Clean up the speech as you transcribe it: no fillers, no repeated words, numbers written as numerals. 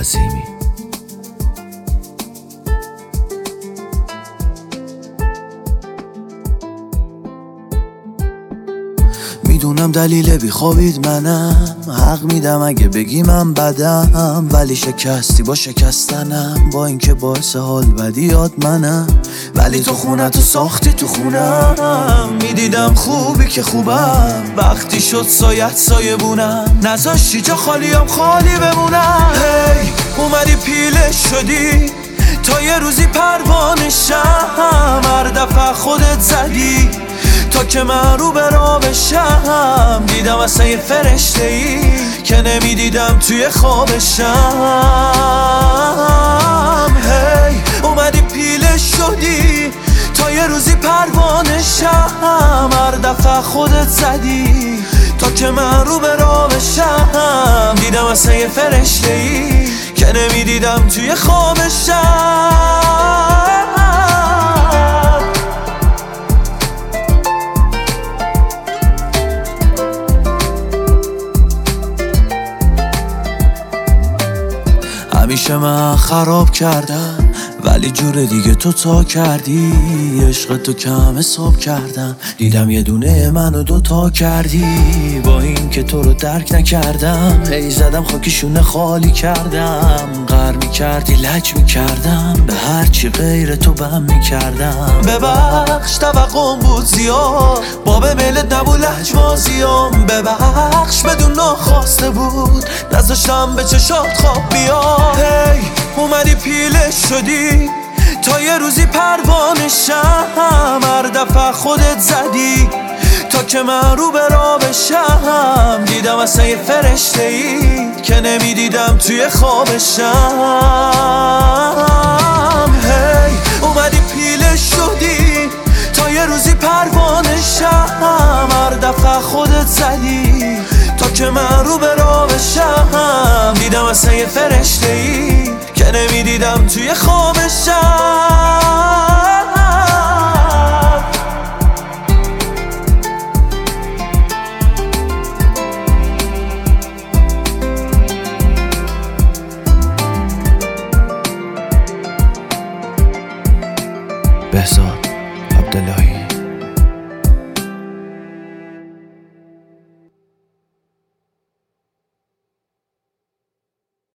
عظیمی. میدونم دلیل بیخوابید منم، حق میدم اگه بگی من بدم، ولی شکستی با شکستنم، با اینکه باعث حال بدیات منم. ولی تو خونتو ساختی تو خونم، میدیدم خوبی که خوبم، وقتی شد سایت سایه بونم، نذاشتی جا خالیم خالی بمونم. هی اومدی پیله شدی تا یه روزی پروانه شم، هر دفعه خودت زدی تا که من رو به راه بشم. دیدم اصلا یه فرشته ای که نمیدیدم توی خوابشم. هی اومدی پیله شدی تا یه روزی پروانه شم، هر دفعه خودت زدی تا که من رو به راه بشم. دیدم اصلا یه فرشته ای که نمیدیدم توی خوابشم. همیشه من خراب کردم ولی جور دیگه تو تا کردی، عشق تو کم حساب کردم، دیدم یه دونه منو دوتا کردی. با این که تو رو درک نکردم، هی زدم خاکشونه خالی کردم، غر میکردی لج میکردم، به هرچی غیر تو بم میکردم. ببخش توقعم بود زیاد، باب میلت نبود لجوازیام، ببخش بدون ناخواسته بود، نذاشتم به چشات خواب بیاد. هی اومدی پیله شدی تا یه روزی پروانه شم، هر دفعه خودت زدی تا که من رو به راه بشم. دیدم اصلا یه فرشته ای که نمیدیدم توی خوابشم. هی اومدی پیله شدی تا یه روزی پروانه شم، هر دفعه خودت زدی تا که من رو به راه بشم. دیدم اصلا یه فرشته ای که نمیدیدم توی خوابشم. بهزاد عبداللهی.